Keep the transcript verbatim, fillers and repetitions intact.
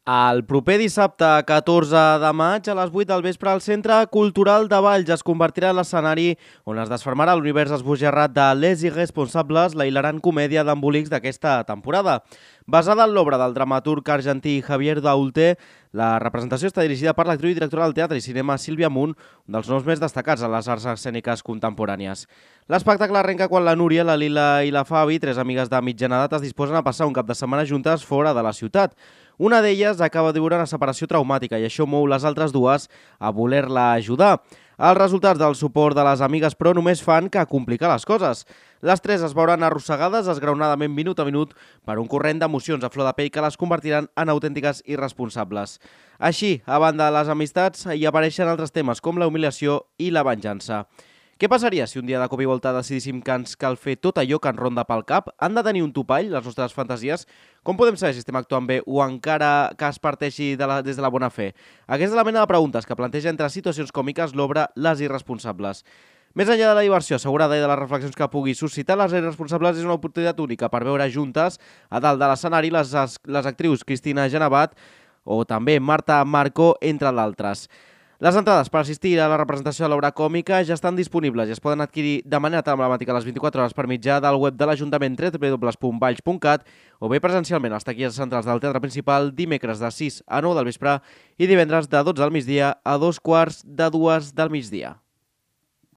El proper dissabte, catorze de maig, a les vuit del vespre, el Centre Cultural de Valls es convertirà en l'escenari on es desfermarà l'univers esbojarrat de Les Irresponsables, la hilarant comèdia d'embolics d'aquesta temporada. Basada en l'obra del dramaturg argentí Javier Daulté, la representació està dirigida per l'actriu i directora del teatre i cinema Sílvia Munt, un dels noms més destacats en les arts escèniques contemporànies. L'espectacle arrenca quan la Núria, la Lila i la Fabi, tres amigues de mitjana edat, es disposen a passar un cap de setmana juntes fora de la ciutat. Una d'elles acaba de viure una separació traumàtica i això mou les altres dues a voler-la ajudar. Els resultats del suport de les amigues, però, només fan que complicar les coses. Les tres es veuran arrossegades esgraonadament minut a minut per un corrent d'emocions a flor de pell que les convertiran en autèntiques irresponsables. Així, a banda de les amistats, hi apareixen altres temes com la humiliació i la venjança. Què passaria si un dia de cop i volta decidíssim que ens cal fer tot allò que ens ronda pel cap? Han de tenir un topall, les nostres fantasies? Com podem saber si estem actuant bé o encara que es parteixi de la, des de la bona fe? Aquesta és la mena de preguntes que planteja entre situacions còmiques l'obra Les Irresponsables. Més enllà de la diversió assegurada i de les reflexions que pugui suscitar, Les Irresponsables és una oportunitat única per veure juntes, a dalt de l'escenari, les, les actrius Cristina Genevat o també Marta Marco, entre d'altres. Les entrades per assistir a la representació de l'obra còmica ja estan disponibles i es poden adquirir de manera telemàtica a les vint-i-quatre hores per mitjà del web de l'Ajuntament w w w punt valls punt cat o bé presencialment als taquilles centrals del Teatre Principal dimecres de sis a nou del vespre i divendres de dotze del migdia a dos quarts de dues del migdia.